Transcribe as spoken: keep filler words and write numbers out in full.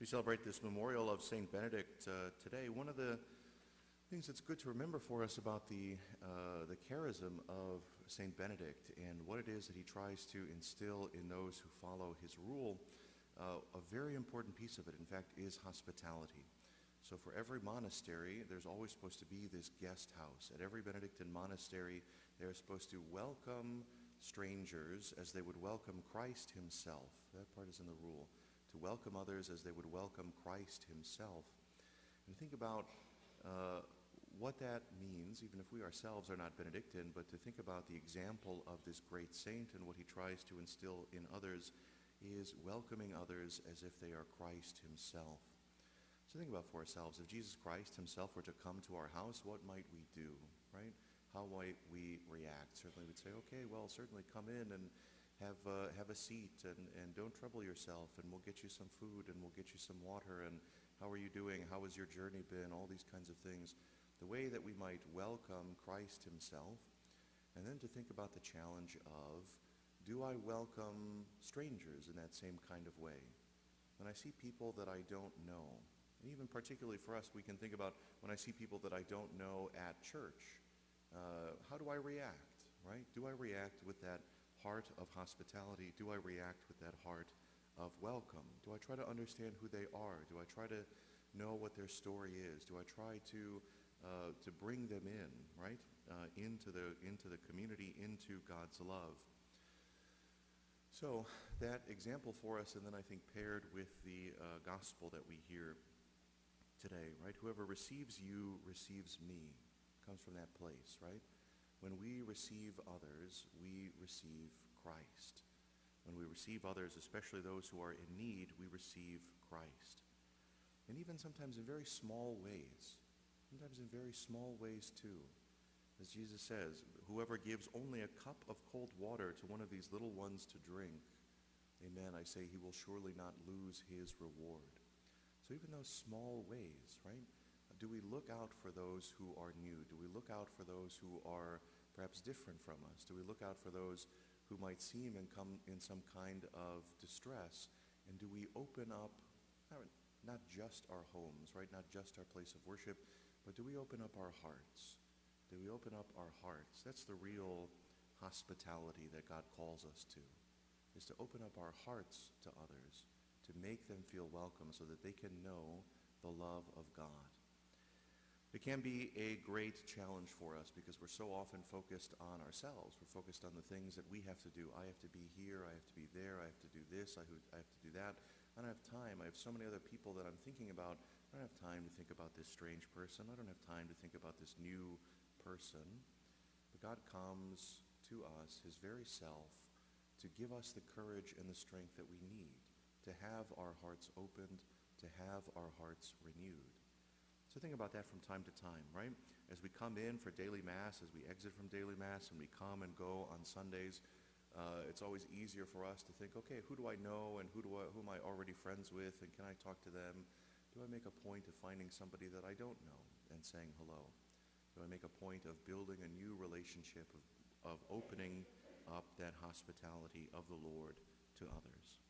We celebrate this memorial of Saint Benedict uh, today. One of the things that's good to remember for us about the, uh, the charism of Saint Benedict and what it is that he tries to instill in those who follow his rule, uh, a very important piece of it, in fact, is hospitality. So for every monastery, there's always supposed to be this guest house. At every Benedictine monastery, they're supposed to welcome strangers as they would welcome Christ himself. That part is in the rule. To welcome others as they would welcome Christ himself. And think about uh, what that means, even if we ourselves are not Benedictine, but to think about the example of this great saint and what he tries to instill in others is welcoming others as if they are Christ himself. So think about for ourselves, if Jesus Christ himself were to come to our house, what might we do, right? How might we react? Certainly we'd say, okay, well, certainly come in and have, uh, have a seat and, and don't trouble yourself, and we'll get you some food and we'll get you some water, and how are you doing? How has your journey been? All these kinds of things. The way that we might welcome Christ himself, and then to think about the challenge of, do I welcome strangers in that same kind of way? When I see people that I don't know, and even particularly for us, we can think about when I see people that I don't know at church, uh, how do I react, right? Do I react with that heart of hospitality? Do I react with that heart of welcome? Do I try to understand who they are? Do I try to know what their story is? Do I try to uh, to bring them in, right, uh, into the into the community, into God's love? So that example for us, and then I think paired with the uh, gospel that we hear today, right? Whoever receives you receives me. Comes from that place, right? When we receive others, we receive Christ. When we receive others, especially those who are in need, we receive Christ. And even sometimes in very small ways, sometimes in very small ways too. As Jesus says, whoever gives only a cup of cold water to one of these little ones to drink, amen, I say he will surely not lose his reward. So even those small ways, right? Do we look out for those who are new? Do we look out for those who are perhaps different from us? Do we look out for those who might seem and come in some kind of distress? And do we open up, not just our homes, right? Not just our place of worship, but do we open up our hearts? Do we open up our hearts? That's the real hospitality that God calls us to, is to open up our hearts to others, to make them feel welcome so that they can know the love of God. It can be a great challenge for us because we're so often focused on ourselves. We're focused on the things that we have to do. I have to be here. I have to be there. I have to do this. I have to do that. I don't have time. I have so many other people that I'm thinking about. I don't have time to think about this strange person. I don't have time to think about this new person. But God comes to us, his very self, to give us the courage and the strength that we need, to have our hearts opened, to have our hearts renewed. So think about that from time to time, right? As we come in for daily Mass, as we exit from daily Mass, and we come and go on Sundays, uh, it's always easier for us to think, okay, who do I know, and who do I, who am I already friends with, and can I talk to them? Do I make a point of finding somebody that I don't know and saying hello? Do I make a point of building a new relationship, of, of opening up that hospitality of the Lord to others?